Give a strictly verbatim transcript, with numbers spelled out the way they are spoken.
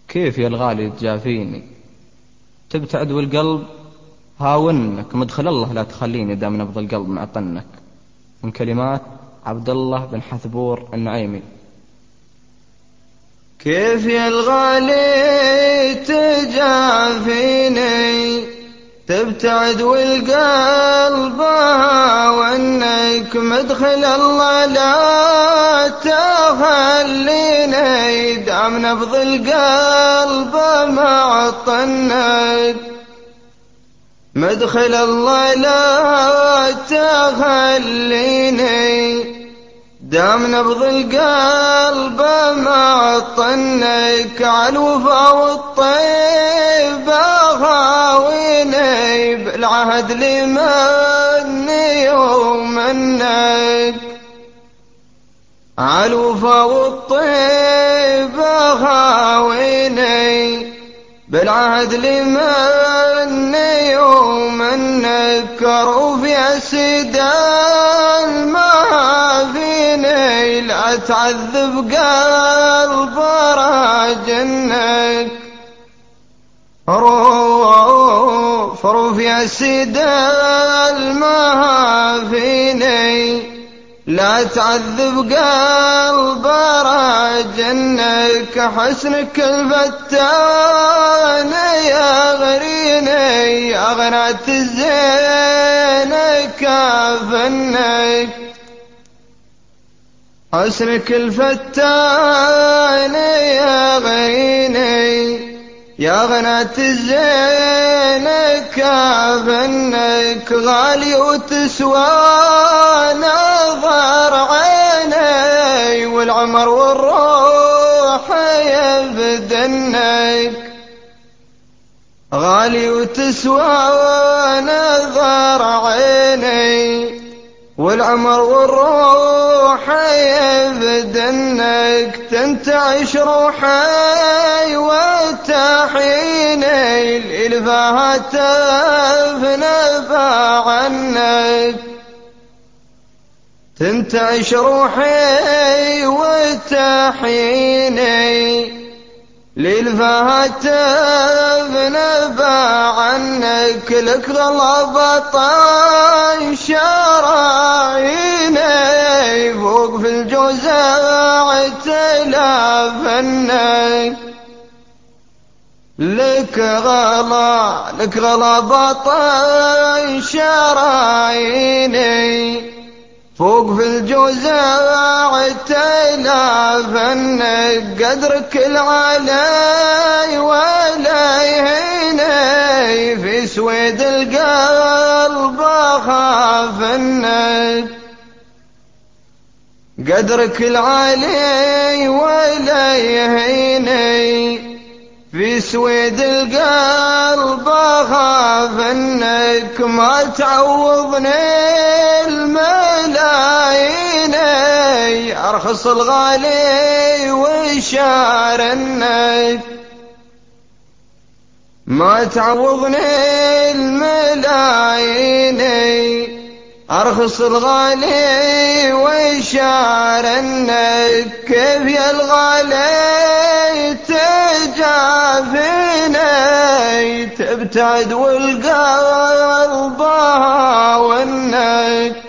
كيف يا الغالي تجافيني، تبتعد والقلب هاونك، مدخل الله لا تخليني دام نبض القلب معطنك. من كلمات عبد الله بن حثبور النعيمي. كيف يا الغالي تجافيني، تبتعد والقلب هاونك، مدخل الله لا تخليني دام نبض القلب معطنك. مدخل الله لا تخليني دام نبض القلب معطنك، عالوفا والطيب غاويني بالعهد لمني ومنك. عالوفا والطيب غاويني بالعهد لمني ومنك. روف يا سيدي المهافيني لا تعذب قلب راجنك. روف روف يا سيدي المهافيني لا تعذب قلب راجنك. حسنك الفتان يا غريني يا غنات الزين كافنك. حسنك الفتان يا غريني يا غنات الزين كافنك. غالي وتسوى نظر عيني والعمر والروح يبدنك. غالي وتسوى نظر عيني والعمر والروح يبدنك. تنتعش روحي وتحيني الإلفها تفنى عنك. تنتعش روحي وتحيني للفها تفنى عنك. لك غلبة شراييني فوق في الجوزاع تلافنك. لك غلا لك غلبة شراييني فوق في الجوزاع تلافنك. قدرك العلي ولا يهيني في سويد القلب خافنك. قدرك العلي ولا يهيني في سويد القلب خافنك. ما تعوضني الملايين أرخص الغالي وشارنك. ما تعوضني الملايين أرخص الغالي وشارنك. كيف يا الغالي تجافيني، تبتعد والقلب هاونك.